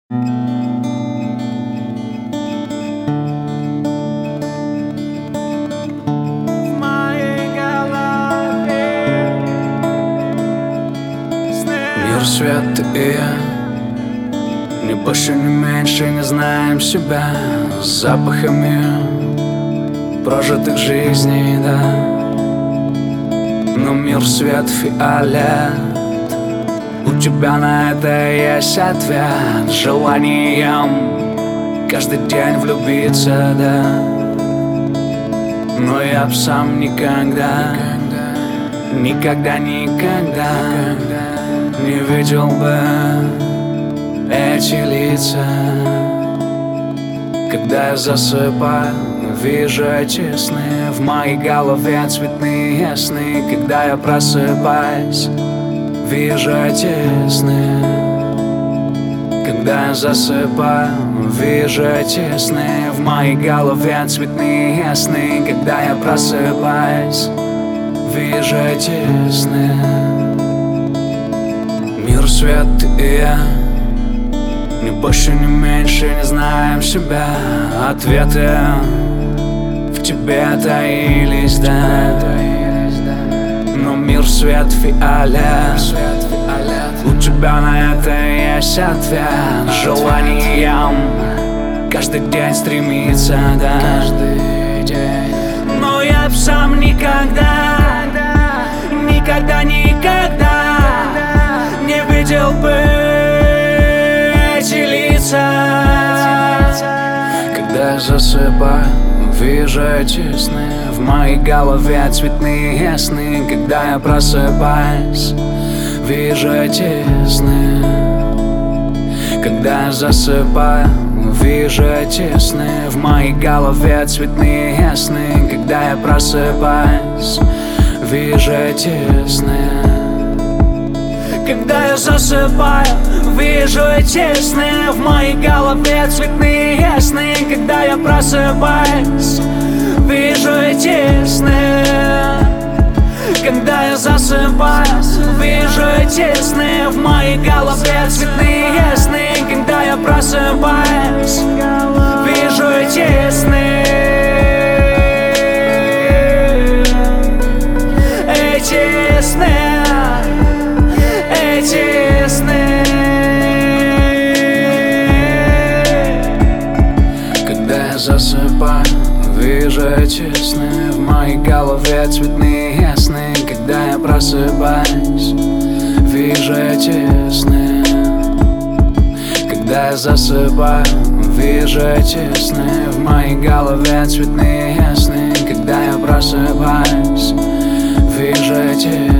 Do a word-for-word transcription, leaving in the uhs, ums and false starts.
Мир, свет, ты и я, ни больше, ни меньше не знаем себя запахами прожитых жизней, да. Но мир, свет, фиолет, у тебя на это есть ответ. Желанием каждый день влюбиться, да. Но я б сам никогда, никогда, никогда не видел бы эти лица. Когда я засыпаю, вижу эти сны в моей голове, цветные сны. Когда я просыпаюсь, вижу эти сны. Когда я засыпаю, вижу эти сны в моей голове, цветные сны. Когда я просыпаюсь, вижу эти сны. Мир, свет, ты и я, ни больше, ни меньше не знаем себя. Ответы в тебе таились, да. Но мир, свет, фиолет, у тебя на это есть ответ. Желанием каждый день стремиться, да. Но я б сам никогда, никогда, никогда не видел бы эти лица. Когда я засыпаю, вижу эти сны в моей голове, цветные сны. Когда я просыпаюсь, вижу эти сны. Когда я засыпаю, вижу эти сны в моей голове, цветные сны. Когда я просыпаюсь, вижу эти сны. Когда я засыпаю, вижу эти сны в моей голове, цветные сны. Когда я просыпаюсь, вижу эти сны. Когда я засыпаю, вижу эти сны в моей голове, цветные сны. Когда я просыпаюсь, вижу эти сны. Эти сны, эти сны. Когда я засыпаю, вижу эти сны в моей голове, цветные сны. Когда я просыпаюсь, вижу эти сны. Когда я засыпаю, вижу эти сны в моей голове, цветные сны. Когда я просыпаюсь, вижу эти